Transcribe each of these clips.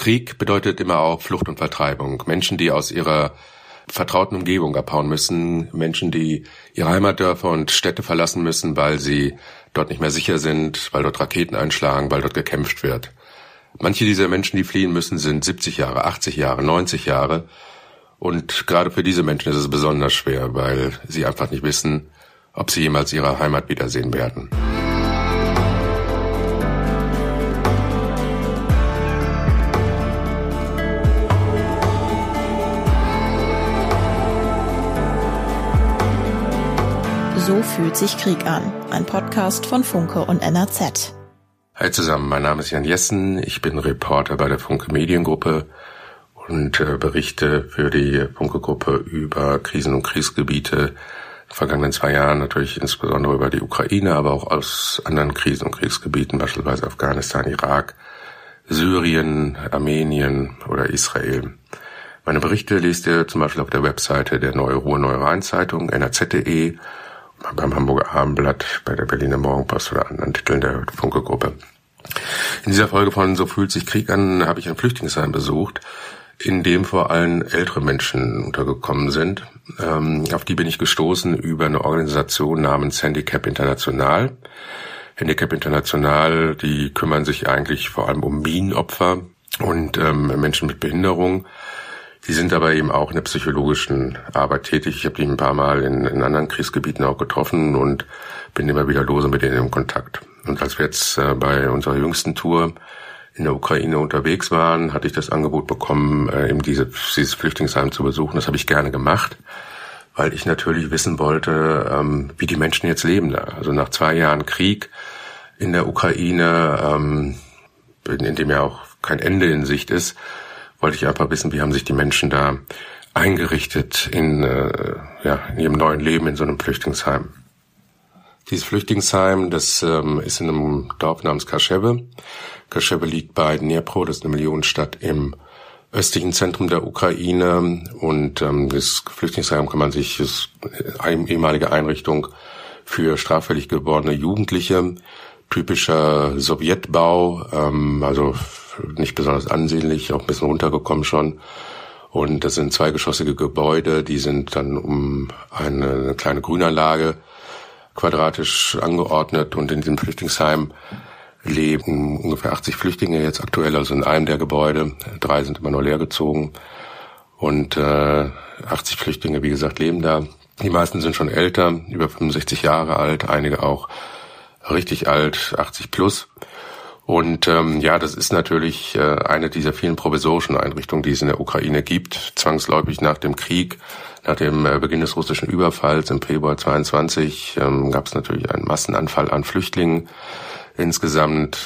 Krieg bedeutet immer auch Flucht und Vertreibung. Menschen, die aus ihrer vertrauten Umgebung abhauen müssen, Menschen, die ihre Heimatdörfer und Städte verlassen müssen, weil sie dort nicht mehr sicher sind, weil dort Raketen einschlagen, weil dort gekämpft wird. Manche dieser Menschen, die fliehen müssen, sind 70 Jahre, 80 Jahre, 90 Jahre. Und gerade für diese Menschen ist es besonders schwer, weil sie einfach nicht wissen, ob sie jemals ihre Heimat wiedersehen werden. So fühlt sich Krieg an. Ein Podcast von Funke und NRZ. Hi zusammen, mein Name ist Jan Jessen. Ich bin Reporter bei der Funke Mediengruppe und berichte für die Funke-Gruppe über Krisen- und Kriegsgebiete in den vergangenen 2 Jahren, natürlich insbesondere über die Ukraine, aber auch aus anderen Krisen- und Kriegsgebieten, beispielsweise Afghanistan, Irak, Syrien, Armenien oder Israel. Meine Berichte lest ihr zum Beispiel auf der Webseite der Neue Ruhr Neue Rhein-Zeitung, nrz.de, beim Hamburger Abendblatt, bei der Berliner Morgenpost oder anderen Titeln der Funke-Gruppe. In dieser Folge von So fühlt sich Krieg an habe ich ein Flüchtlingsheim besucht, in dem vor allem ältere Menschen untergekommen sind. Auf die bin ich gestoßen über eine Organisation namens Handicap International. Handicap International, die kümmern sich eigentlich vor allem um Minenopfer und Menschen mit Behinderung. Die sind aber eben auch in der psychologischen Arbeit tätig. Ich habe die ein paar Mal in anderen Kriegsgebieten auch getroffen und bin immer wieder lose mit denen in Kontakt. Und als wir jetzt bei unserer jüngsten Tour in der Ukraine unterwegs waren, hatte ich das Angebot bekommen, eben dieses Flüchtlingsheim zu besuchen. Das habe ich gerne gemacht, weil ich natürlich wissen wollte, wie die Menschen jetzt leben da. Also nach 2 Jahren Krieg in der Ukraine, in dem ja auch kein Ende in Sicht ist, wollte ich einfach wissen, wie haben sich die Menschen da eingerichtet in ihrem neuen Leben in so einem Flüchtlingsheim. Dieses Flüchtlingsheim, das ist in einem Dorf namens Kasheve. Kasheve liegt bei Dnipro, das ist eine Millionenstadt im östlichen Zentrum der Ukraine. Und das Flüchtlingsheim ist eine ehemalige Einrichtung für straffällig gewordene Jugendliche. Typischer Sowjetbau, also nicht besonders ansehnlich, auch ein bisschen runtergekommen schon. Und das sind 2geschossige Gebäude, die sind dann um eine kleine Grünanlage quadratisch angeordnet. Und in diesem Flüchtlingsheim leben ungefähr 80 Flüchtlinge jetzt aktuell, also in einem der Gebäude. 3 sind immer nur leergezogen. Und 80 Flüchtlinge, wie gesagt, leben da. Die meisten sind schon älter, über 65 Jahre alt, einige auch richtig alt, 80 plus. Und das ist natürlich eine dieser vielen provisorischen Einrichtungen, die es in der Ukraine gibt. Zwangsläufig nach dem Krieg, nach dem Beginn des russischen Überfalls im Februar 22 gab es natürlich einen Massenanfall an Flüchtlingen. Insgesamt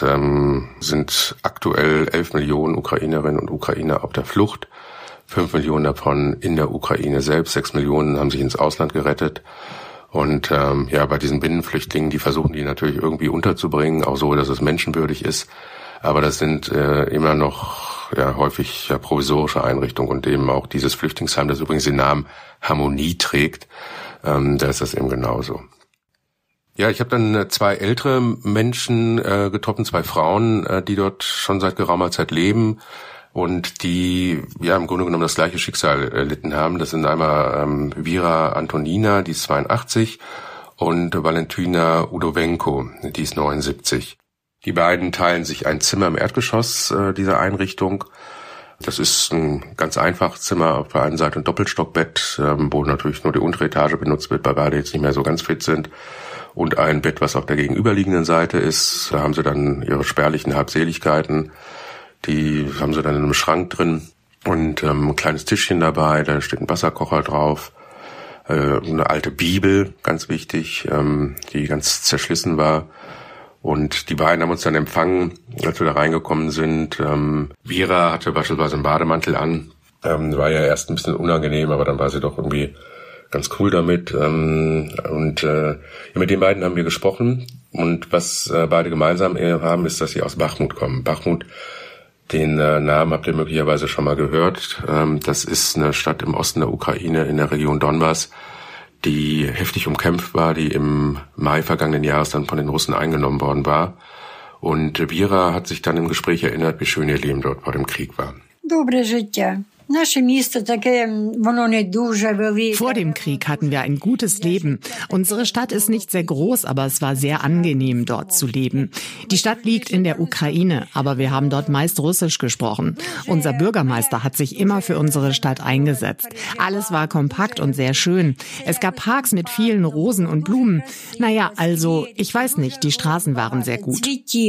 sind aktuell 11 Millionen Ukrainerinnen und Ukrainer auf der Flucht. 5 Millionen davon in der Ukraine selbst, 6 Millionen haben sich ins Ausland gerettet. Und bei diesen Binnenflüchtlingen, die versuchen die natürlich irgendwie unterzubringen, auch so, dass es menschenwürdig ist. Aber das sind immer noch häufig provisorische Einrichtungen und eben auch dieses Flüchtlingsheim, das übrigens den Namen Harmonie trägt, da ist das eben genauso. Ja, ich habe dann 2 ältere Menschen getroffen, 2 Frauen, die dort schon seit geraumer Zeit leben. Und die im Grunde genommen das gleiche Schicksal erlitten haben. Das sind einmal Vera Antonina, die ist 82, und Valentina Udovenko, die ist 79. Die beiden teilen sich ein Zimmer im Erdgeschoss dieser Einrichtung. Das ist ein ganz einfaches Zimmer, auf der einen Seite ein Doppelstockbett, wo natürlich nur die untere Etage benutzt wird, weil beide jetzt nicht mehr so ganz fit sind. Und ein Bett, was auf der gegenüberliegenden Seite ist. Da haben sie dann ihre spärlichen Habseligkeiten. Die haben sie dann in einem Schrank drin und ein kleines Tischchen dabei, da steht ein Wasserkocher drauf, eine alte Bibel, ganz wichtig, die ganz zerschlissen war. Und die beiden haben uns dann empfangen, als wir da reingekommen sind. Vera hatte beispielsweise einen Bademantel an, war ja erst ein bisschen unangenehm, aber dann war sie doch irgendwie ganz cool damit. Mit den beiden haben wir gesprochen und was beide gemeinsam haben, ist, dass sie aus Bachmut kommen. Bachmut, den Namen habt ihr möglicherweise schon mal gehört. Das ist eine Stadt im Osten der Ukraine in der Region Donbass, die heftig umkämpft war, die im Mai vergangenen Jahres dann von den Russen eingenommen worden war. Und Vera hat sich dann im Gespräch erinnert, wie schön ihr Leben dort vor dem Krieg war. Добре життя. Vor dem Krieg hatten wir ein gutes Leben. Unsere Stadt ist nicht sehr groß, aber es war sehr angenehm, dort zu leben. Die Stadt liegt in der Ukraine, aber wir haben dort meist Russisch gesprochen. Unser Bürgermeister hat sich immer für unsere Stadt eingesetzt. Alles war kompakt und sehr schön. Es gab Parks mit vielen Rosen und Blumen. Naja, also, ich weiß nicht, die Straßen waren sehr gut.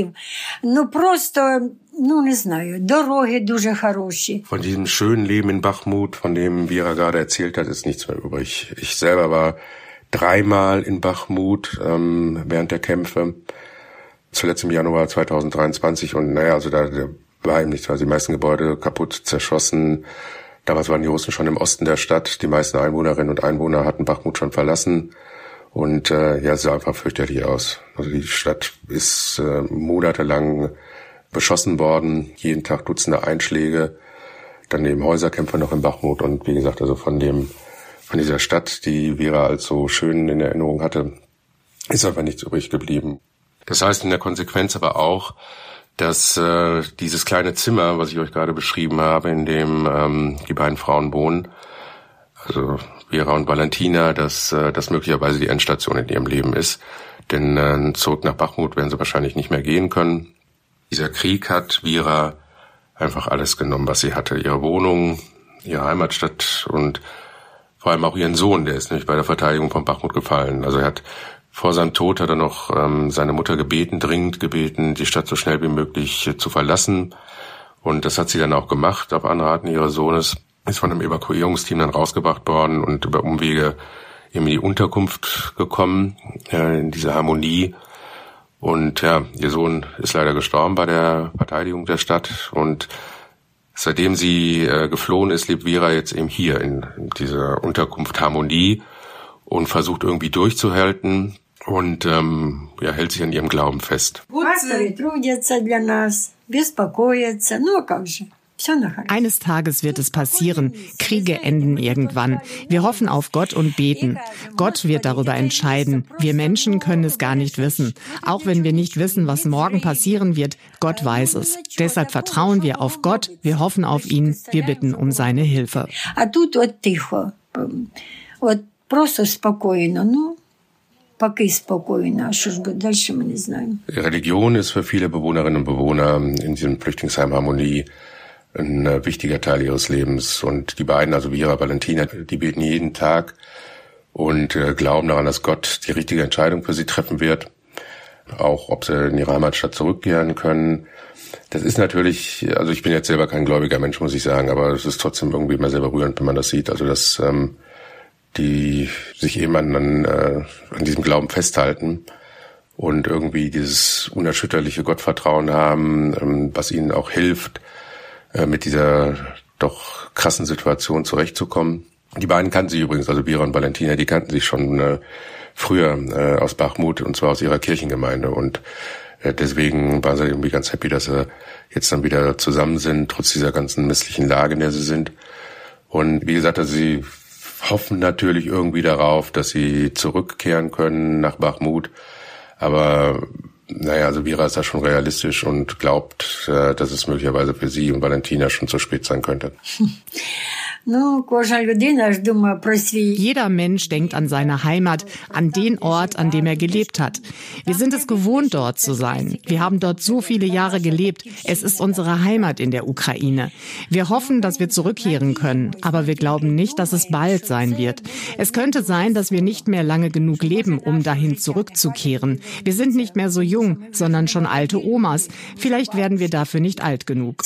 Von diesem schönen Leben in Bachmut, von dem Vera gerade erzählt hat, ist nichts mehr übrig. Ich selber war 3-mal in Bachmut während der Kämpfe, zuletzt im Januar 2023 und da war eben nichts, also die meisten Gebäude kaputt, zerschossen. Damals waren die Russen schon im Osten der Stadt, die meisten Einwohnerinnen und Einwohner hatten Bachmut schon verlassen und es sah einfach fürchterlich aus. Also die Stadt ist monatelang beschossen worden, jeden Tag Dutzende Einschläge, dann eben Häuserkämpfe noch in Bachmut und wie gesagt, also von dieser Stadt, die Vera als so schön in Erinnerung hatte, ist einfach nichts übrig geblieben. Das heißt in der Konsequenz aber auch, dass dieses kleine Zimmer, was ich euch gerade beschrieben habe, in dem die beiden Frauen wohnen, also Vera und Valentina, dass das möglicherweise die Endstation in ihrem Leben ist, denn zurück nach Bachmut werden sie wahrscheinlich nicht mehr gehen können. Dieser Krieg hat Vera einfach alles genommen, was sie hatte. Ihre Wohnung, ihre Heimatstadt und vor allem auch ihren Sohn, der ist nämlich bei der Verteidigung von Bachmut gefallen. Also er hat vor seinem Tod hat er noch seine Mutter dringend gebeten, die Stadt so schnell wie möglich zu verlassen. Und das hat sie dann auch gemacht, auf Anraten ihres Sohnes. Ist von einem Evakuierungsteam dann rausgebracht worden und über Umwege eben in die Unterkunft gekommen, in diese Harmonie. Und ihr Sohn ist leider gestorben bei der Verteidigung der Stadt und seitdem sie geflohen ist, lebt Vera jetzt eben hier in dieser Unterkunft Harmonie und versucht irgendwie durchzuhalten und hält sich an ihrem Glauben fest. Eines Tages wird es passieren. Kriege enden irgendwann. Wir hoffen auf Gott und beten. Gott wird darüber entscheiden. Wir Menschen können es gar nicht wissen. Auch wenn wir nicht wissen, was morgen passieren wird, Gott weiß es. Deshalb vertrauen wir auf Gott, wir hoffen auf ihn, wir bitten um seine Hilfe. Religion ist für viele Bewohnerinnen und Bewohner in diesem Flüchtlingsheim Harmonie ein wichtiger Teil ihres Lebens. Und die beiden, also Vera, Valentina, die beten jeden Tag und glauben daran, dass Gott die richtige Entscheidung für sie treffen wird. Auch ob sie in ihre Heimatstadt zurückkehren können. Das ist natürlich, also ich bin jetzt selber kein gläubiger Mensch, muss ich sagen, aber es ist trotzdem irgendwie immer sehr berührend, wenn man das sieht. Also dass die sich eben an diesem Glauben festhalten und irgendwie dieses unerschütterliche Gottvertrauen haben, was ihnen auch hilft, mit dieser doch krassen Situation zurechtzukommen. Die beiden kannten sich übrigens, also Vera und Valentina, die kannten sich schon früher aus Bachmut und zwar aus ihrer Kirchengemeinde und deswegen waren sie irgendwie ganz happy, dass sie jetzt dann wieder zusammen sind, trotz dieser ganzen misslichen Lage, in der sie sind. Und wie gesagt, also sie hoffen natürlich irgendwie darauf, dass sie zurückkehren können nach Bachmut, aber also Vera ist da schon realistisch und glaubt, dass es möglicherweise für sie und Valentina schon zu spät sein könnte. Jeder Mensch denkt an seine Heimat, an den Ort, an dem er gelebt hat. Wir sind es gewohnt, dort zu sein. Wir haben dort so viele Jahre gelebt. Es ist unsere Heimat in der Ukraine. Wir hoffen, dass wir zurückkehren können, aber wir glauben nicht, dass es bald sein wird. Es könnte sein, dass wir nicht mehr lange genug leben, um dahin zurückzukehren. Wir sind nicht mehr so jung, sondern schon alte Omas. Vielleicht werden wir dafür nicht alt genug.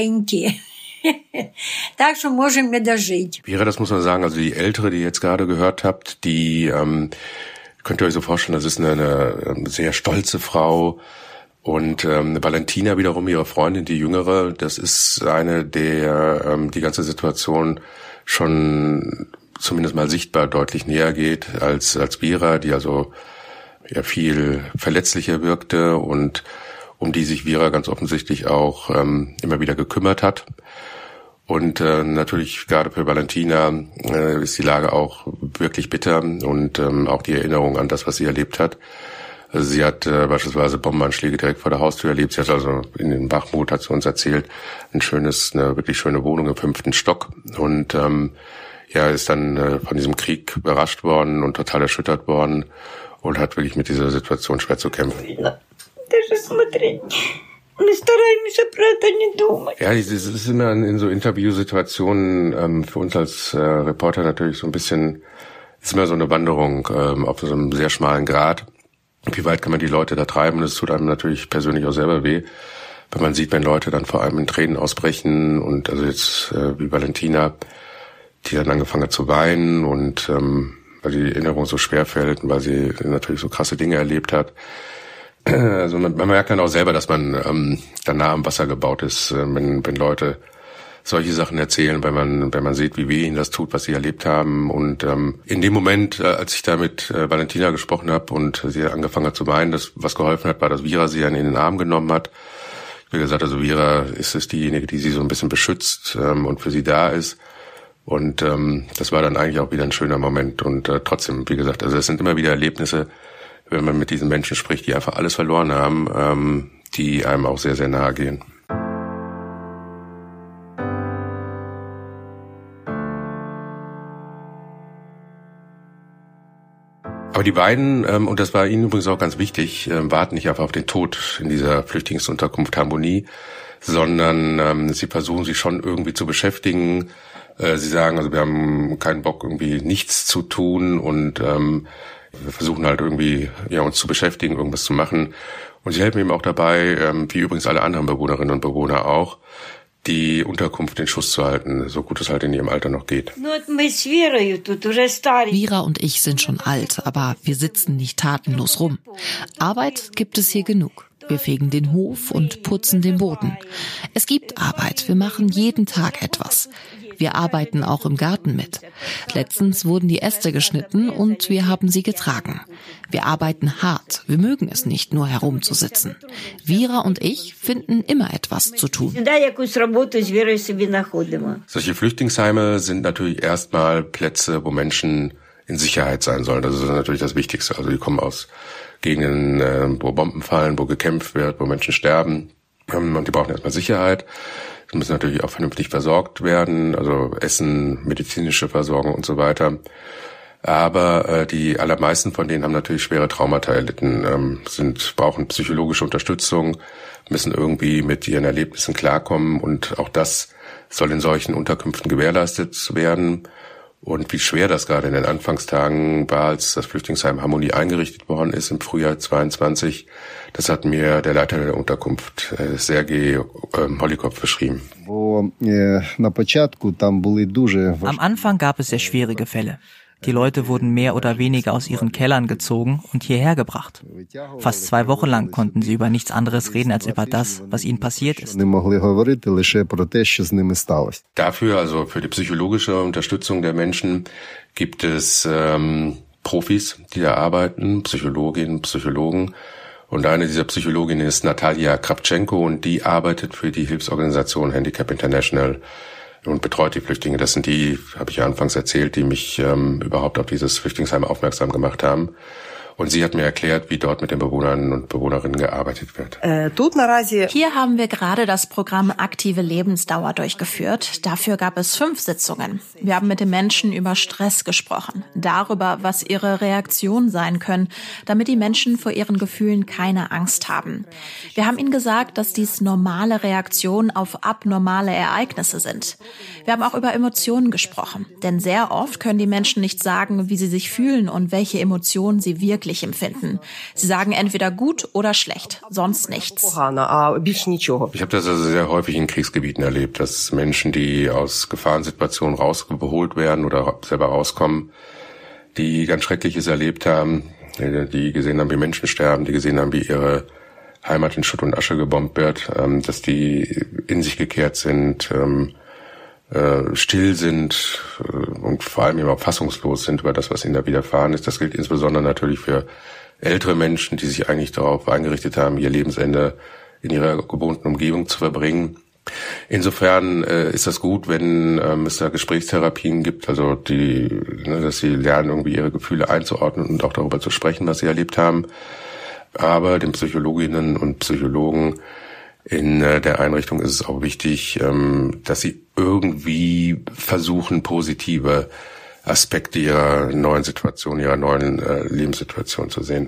Vera, das muss man sagen, also die Ältere, die ihr jetzt gerade gehört habt, die könnt ihr euch so vorstellen, das ist eine sehr stolze Frau. Und Valentina wiederum, ihre Freundin, die Jüngere, das ist eine, der die ganze Situation schon zumindest mal sichtbar deutlich näher geht als Vera, die also ja viel verletzlicher wirkte und um die sich Vera ganz offensichtlich auch immer wieder gekümmert hat. Und natürlich gerade für Valentina ist die Lage auch wirklich bitter und auch die Erinnerung an das, was sie erlebt hat. Also sie hat beispielsweise Bombenanschläge direkt vor der Haustür erlebt. Sie hat also in den Bachmut, hat sie uns erzählt, eine wirklich schöne Wohnung im 5. Stock und ist dann von diesem Krieg überrascht worden und total erschüttert worden und hat wirklich mit dieser Situation schwer zu kämpfen. Ja, das ist immer in so Interviewsituationen für uns als Reporter natürlich so ein bisschen, ist immer so eine Wanderung auf so einem sehr schmalen Grat. Wie weit kann man die Leute da treiben? Das tut einem natürlich persönlich auch selber weh, wenn man sieht, wenn Leute dann vor allem in Tränen ausbrechen und also jetzt wie Valentina, die dann angefangen hat zu weinen und weil die Erinnerung so schwer fällt und weil sie natürlich so krasse Dinge erlebt hat. Also man merkt dann auch selber, dass man dann nah am Wasser gebaut ist, wenn Leute solche Sachen erzählen, wenn man sieht, wie weh ihnen das tut, was sie erlebt haben. Und in dem Moment, als ich da mit Valentina gesprochen habe und sie angefangen hat zu weinen, was geholfen hat, war, dass Vira sie dann in den Arm genommen hat. Wie gesagt, also Vira ist diejenige, die sie so ein bisschen beschützt und für sie da ist. Und das war dann eigentlich auch wieder ein schöner Moment. Und trotzdem, wie gesagt, also es sind immer wieder Erlebnisse, wenn man mit diesen Menschen spricht, die einfach alles verloren haben, die einem auch sehr, sehr nahe gehen. Aber die beiden, und das war ihnen übrigens auch ganz wichtig, warten nicht einfach auf den Tod in dieser Flüchtlingsunterkunft Harmonie, sondern sie versuchen sich schon irgendwie zu beschäftigen. Sie sagen, also wir haben keinen Bock, irgendwie nichts zu tun und wir versuchen halt irgendwie uns zu beschäftigen, irgendwas zu machen. Und sie helfen eben auch dabei, wie übrigens alle anderen Bewohnerinnen und Bewohner auch, die Unterkunft in Schuss zu halten, so gut es halt in ihrem Alter noch geht. Vira und ich sind schon alt, aber wir sitzen nicht tatenlos rum. Arbeit gibt es hier genug. Wir fegen den Hof und putzen den Boden. Es gibt Arbeit, wir machen jeden Tag etwas. Wir arbeiten auch im Garten mit. Letztens wurden die Äste geschnitten und wir haben sie getragen. Wir arbeiten hart. Wir mögen es nicht, nur herumzusitzen. Vira und ich finden immer etwas zu tun. Solche Flüchtlingsheime sind natürlich erstmal Plätze, wo Menschen in Sicherheit sein sollen. Das ist natürlich das Wichtigste. Also die kommen aus Gegenden, wo Bomben fallen, wo gekämpft wird, wo Menschen sterben. Und die brauchen erstmal Sicherheit. Sie müssen natürlich auch vernünftig versorgt werden, also Essen, medizinische Versorgung und so weiter. Aber die allermeisten von denen haben natürlich schwere Traumata erlitten, brauchen psychologische Unterstützung, müssen irgendwie mit ihren Erlebnissen klarkommen und auch das soll in solchen Unterkünften gewährleistet werden. Und wie schwer das gerade in den Anfangstagen war, als das Flüchtlingsheim Harmonie eingerichtet worden ist im Frühjahr 22, das hat mir der Leiter der Unterkunft, Sergej Holikov, beschrieben. Am Anfang gab es sehr schwierige Fälle. Die Leute wurden mehr oder weniger aus ihren Kellern gezogen und hierher gebracht. Fast 2 Wochen lang konnten sie über nichts anderes reden als über das, was ihnen passiert ist. Dafür, also für die psychologische Unterstützung der Menschen, gibt es Profis, die da arbeiten, Psychologinnen, Psychologen. Und eine dieser Psychologinnen ist Natalia Kravchenko und die arbeitet für die Hilfsorganisation Handicap International und betreut die Flüchtlinge. Das sind die, habe ich ja anfangs erzählt, die mich überhaupt auf dieses Flüchtlingsheim aufmerksam gemacht haben. Und sie hat mir erklärt, wie dort mit den Bewohnern und Bewohnerinnen gearbeitet wird. Hier haben wir gerade das Programm Aktive Lebensdauer durchgeführt. Dafür gab es 5 Sitzungen. Wir haben mit den Menschen über Stress gesprochen, darüber, was ihre Reaktionen sein können, damit die Menschen vor ihren Gefühlen keine Angst haben. Wir haben ihnen gesagt, dass dies normale Reaktionen auf abnormale Ereignisse sind. Wir haben auch über Emotionen gesprochen, denn sehr oft können die Menschen nicht sagen, wie sie sich fühlen und welche Emotionen sie wirklich empfinden. Sie sagen entweder gut oder schlecht, sonst nichts. Ich habe das also sehr häufig in Kriegsgebieten erlebt, dass Menschen, die aus Gefahrensituationen rausgeholt werden oder selber rauskommen, die ganz Schreckliches erlebt haben, die gesehen haben, wie Menschen sterben, die gesehen haben, wie ihre Heimat in Schutt und Asche gebombt wird, dass die in sich gekehrt sind, still sind und vor allem eben auch fassungslos sind über das, was ihnen da widerfahren ist. Das gilt insbesondere natürlich für ältere Menschen, die sich eigentlich darauf eingerichtet haben, ihr Lebensende in ihrer gewohnten Umgebung zu verbringen. Insofern ist das gut, wenn es da Gesprächstherapien gibt, also dass sie lernen, irgendwie ihre Gefühle einzuordnen und auch darüber zu sprechen, was sie erlebt haben. Aber den Psychologinnen und Psychologen in der Einrichtung ist es auch wichtig, dass sie irgendwie versuchen, positive Aspekte ihrer neuen Situation, ihrer neuen Lebenssituation zu sehen.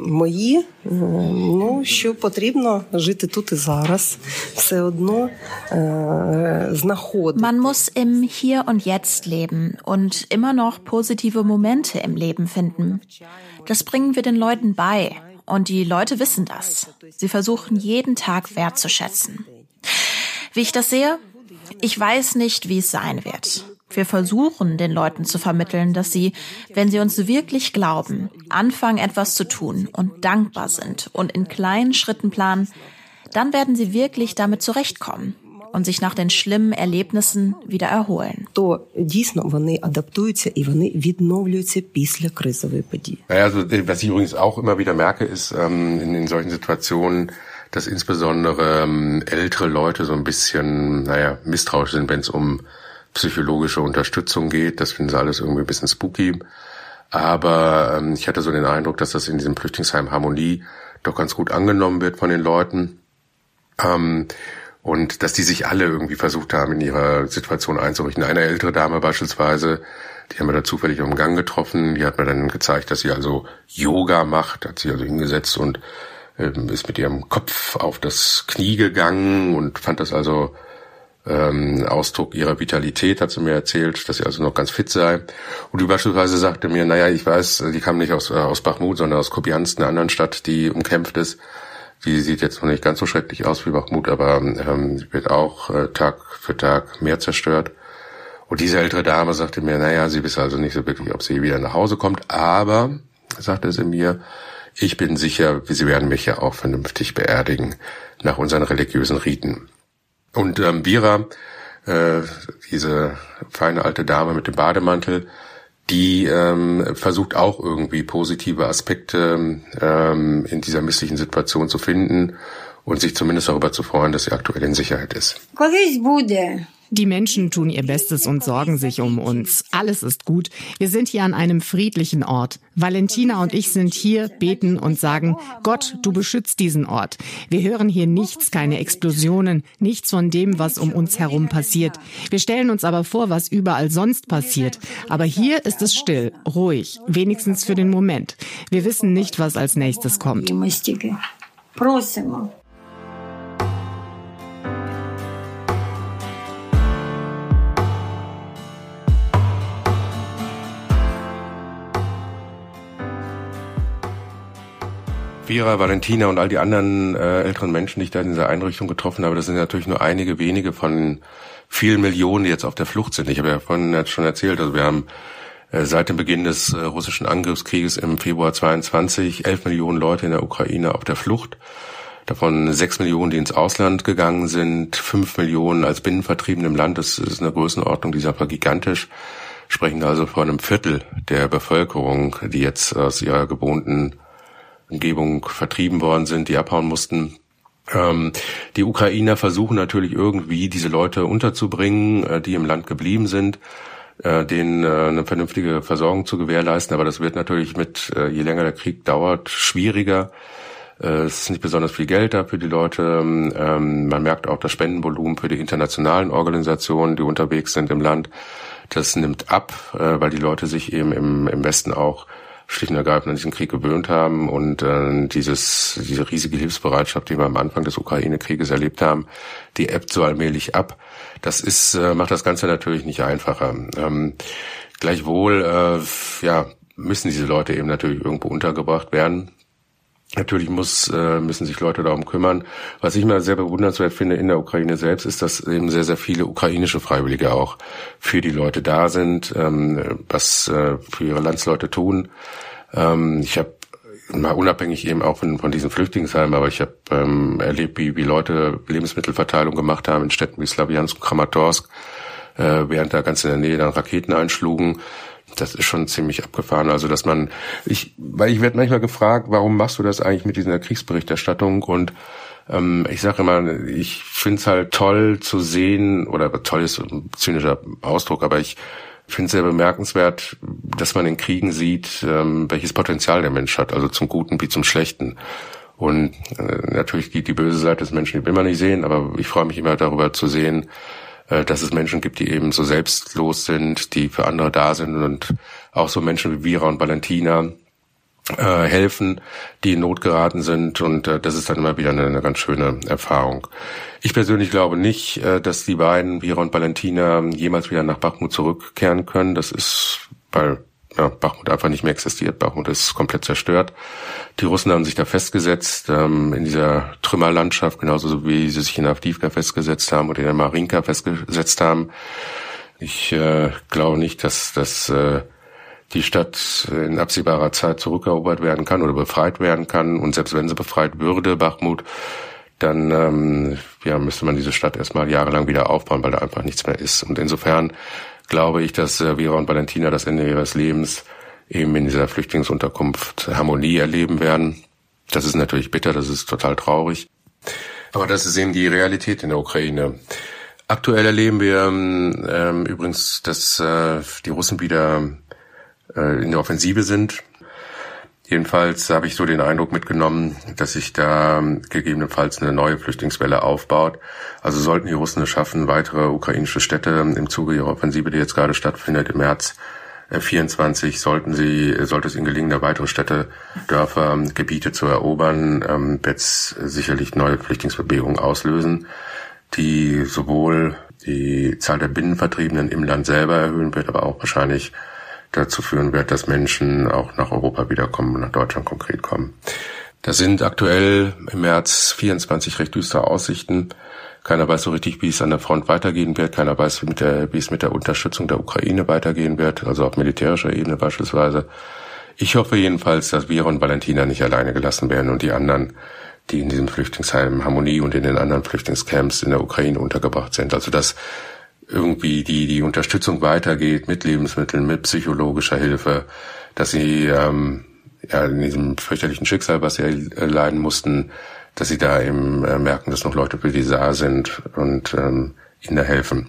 Що потрібно жити тут і зараз. Все одно знаходити. Man muss im Hier und Jetzt leben und immer noch positive Momente im Leben finden. Das bringen wir den Leuten bei. Und die Leute wissen das. Sie versuchen jeden Tag wertzuschätzen. Wie ich das sehe? Ich weiß nicht, wie es sein wird. Wir versuchen, den Leuten zu vermitteln, dass sie, wenn sie uns wirklich glauben, anfangen, etwas zu tun und dankbar sind und in kleinen Schritten planen, dann werden sie wirklich damit zurechtkommen und sich nach den schlimmen Erlebnissen wieder erholen. Also was ich übrigens auch immer wieder merke, ist in solchen Situationen, dass insbesondere ältere Leute so ein bisschen, misstrauisch sind, wenn es um psychologische Unterstützung geht. Das finden sie alles irgendwie ein bisschen spooky. Aber ich hatte so den Eindruck, dass das in diesem Flüchtlingsheim Harmonie doch ganz gut angenommen wird von den Leuten. Und dass die sich alle irgendwie versucht haben, in ihrer Situation einzurichten. Eine ältere Dame beispielsweise, die haben wir da zufällig auf dem Gang getroffen, die hat mir dann gezeigt, dass sie also Yoga macht, hat sich also hingesetzt und ist mit ihrem Kopf auf das Knie gegangen und fand das also Ausdruck ihrer Vitalität, hat sie mir erzählt, dass sie also noch ganz fit sei. Und die beispielsweise sagte mir, ich weiß, die kam nicht aus Bachmut, sondern aus Kupiansk, einer anderen Stadt, die umkämpft ist. Die sieht jetzt noch nicht ganz so schrecklich aus wie Bachmut, aber wird auch Tag für Tag mehr zerstört. Und diese ältere Dame sagte mir, sie wisse also nicht so wirklich, ob sie wieder nach Hause kommt. Aber, sagte sie mir, ich bin sicher, sie werden mich ja auch vernünftig beerdigen, nach unseren religiösen Riten. Und Vera, diese feine alte Dame mit dem Bademantel, die versucht auch irgendwie positive Aspekte in dieser misslichen Situation zu finden und sich zumindest darüber zu freuen, dass sie aktuell in Sicherheit ist. Die Menschen tun ihr Bestes und sorgen sich um uns. Alles ist gut. Wir sind hier an einem friedlichen Ort. Valentina und ich sind hier, beten und sagen, Gott, du beschützt diesen Ort. Wir hören hier nichts, keine Explosionen, nichts von dem, was um uns herum passiert. Wir stellen uns aber vor, was überall sonst passiert. Aber hier ist es still, ruhig, wenigstens für den Moment. Wir wissen nicht, was als nächstes kommt. Vera, Valentina und all die anderen älteren Menschen, die ich da in dieser Einrichtung getroffen habe, das sind natürlich nur einige wenige von vielen Millionen, die jetzt auf der Flucht sind. Ich habe ja vorhin jetzt schon erzählt, also wir haben seit dem Beginn des russischen Angriffskrieges im Februar 22 11 Millionen Leute in der Ukraine auf der Flucht. Davon 6 Millionen, die ins Ausland gegangen sind, 5 Millionen als Binnenvertriebene im Land. Das ist eine Größenordnung, die ist aber gigantisch. Sprechen also von einem Viertel der Bevölkerung, die jetzt aus ihrer gewohnten Umgebung vertrieben worden sind, die abhauen mussten. Die Ukrainer versuchen natürlich irgendwie, diese Leute unterzubringen, die im Land geblieben sind, denen eine vernünftige Versorgung zu gewährleisten. Aber das wird natürlich je länger der Krieg dauert, schwieriger. Es ist nicht besonders viel Geld da für die Leute. Man merkt auch, das Spendenvolumen für die internationalen Organisationen, die unterwegs sind im Land, das nimmt ab, weil die Leute sich eben im Westen auch schlicht und ergreifend an diesen Krieg gewöhnt haben und diese riesige Hilfsbereitschaft, die wir am Anfang des Ukraine-Krieges erlebt haben, die ebbt so allmählich ab. Das macht das Ganze natürlich nicht einfacher. Gleichwohl müssen diese Leute eben natürlich irgendwo untergebracht werden. Natürlich müssen sich Leute darum kümmern. Was ich immer sehr bewundernswert finde in der Ukraine selbst, ist, dass eben sehr, sehr viele ukrainische Freiwillige auch für die Leute da sind, was für ihre Landsleute tun. Ich habe mal unabhängig eben auch von diesen Flüchtlingsheimen, aber ich habe erlebt, wie Leute Lebensmittelverteilung gemacht haben in Städten wie Slawiansk und Kramatorsk, während da ganz in der Nähe dann Raketen einschlugen. Das ist schon ziemlich abgefahren. Also, weil ich werde manchmal gefragt, warum machst du das eigentlich mit dieser Kriegsberichterstattung? Und ich sage immer, ich finde es halt toll zu sehen, oder toll ist ein zynischer Ausdruck, aber ich Ich finde es sehr bemerkenswert, dass man in Kriegen sieht, welches Potenzial der Mensch hat, also zum Guten wie zum Schlechten. Und natürlich die böse Seite des Menschen, die will man nicht sehen, aber ich freue mich immer darüber zu sehen, dass es Menschen gibt, die eben so selbstlos sind, die für andere da sind und auch so Menschen wie Vera und Valentina helfen, die in Not geraten sind, und das ist dann immer wieder eine ganz schöne Erfahrung. Ich persönlich glaube nicht, dass die beiden, Vera und Valentina, jemals wieder nach Bachmut zurückkehren können. Das ist, weil Bachmut einfach nicht mehr existiert. Bachmut ist komplett zerstört. Die Russen haben sich da festgesetzt, in dieser Trümmerlandschaft, genauso wie sie sich in Avdiivka festgesetzt haben und in der Marinka festgesetzt haben. Ich glaube nicht, dass die Stadt in absehbarer Zeit zurückerobert werden kann oder befreit werden kann. Und selbst wenn sie befreit würde, Bachmut, dann müsste man diese Stadt erstmal jahrelang wieder aufbauen, weil da einfach nichts mehr ist. Und insofern glaube ich, dass Vera und Valentina das Ende ihres Lebens eben in dieser Flüchtlingsunterkunft Harmonie erleben werden. Das ist natürlich bitter, das ist total traurig. Aber das ist eben die Realität in der Ukraine. Aktuell erleben wir übrigens, dass die Russen wieder in der Offensive sind. Jedenfalls habe ich so den Eindruck mitgenommen, dass sich da gegebenenfalls eine neue Flüchtlingswelle aufbaut. Also sollten die Russen es schaffen, weitere ukrainische Städte im Zuge ihrer Offensive, die jetzt gerade stattfindet im März 24, sollte es ihnen gelingen, da weitere Städte, Dörfer, Gebiete zu erobern, wird es sicherlich neue Flüchtlingsbewegungen auslösen, die sowohl die Zahl der Binnenvertriebenen im Land selber erhöhen wird, aber auch wahrscheinlich dazu führen wird, dass Menschen auch nach Europa wiederkommen und nach Deutschland konkret kommen. Das sind aktuell im März 24 recht düstere Aussichten. Keiner weiß so richtig, wie es an der Front weitergehen wird. Keiner weiß, wie es mit der Unterstützung der Ukraine weitergehen wird, also auf militärischer Ebene beispielsweise. Ich hoffe jedenfalls, dass Vera und Valentina nicht alleine gelassen werden und die anderen, die in diesem Flüchtlingsheim Harmonie und in den anderen Flüchtlingscamps in der Ukraine untergebracht sind. Also dass irgendwie die Unterstützung weitergeht mit Lebensmitteln, mit psychologischer Hilfe, dass sie in diesem fürchterlichen Schicksal, was sie erleiden mussten, dass sie da eben merken, dass noch Leute für die da sind und ihnen da helfen.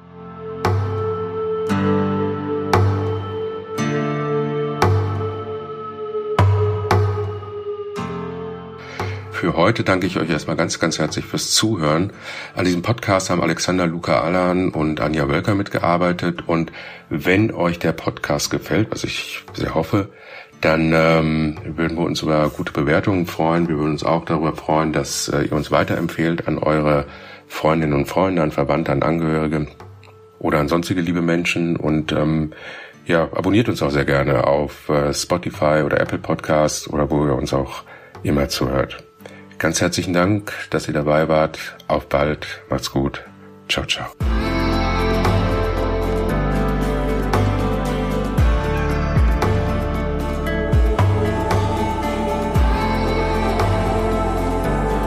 Für heute danke ich euch erstmal ganz, ganz herzlich fürs Zuhören. An diesem Podcast haben Alexander Luca Allan und Anja Wölker mitgearbeitet. Und wenn euch der Podcast gefällt, was ich sehr hoffe, dann würden wir uns über gute Bewertungen freuen. Wir würden uns auch darüber freuen, dass ihr uns weiterempfehlt an eure Freundinnen und Freunde, an Verwandte, an Angehörige oder an sonstige liebe Menschen. Und abonniert uns auch sehr gerne auf Spotify oder Apple Podcasts oder wo ihr uns auch immer zuhört. Ganz herzlichen Dank, dass ihr dabei wart. Auf bald. Macht's gut. Ciao, ciao.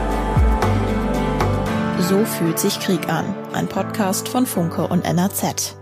So fühlt sich Krieg an. Ein Podcast von Funke und NRZ.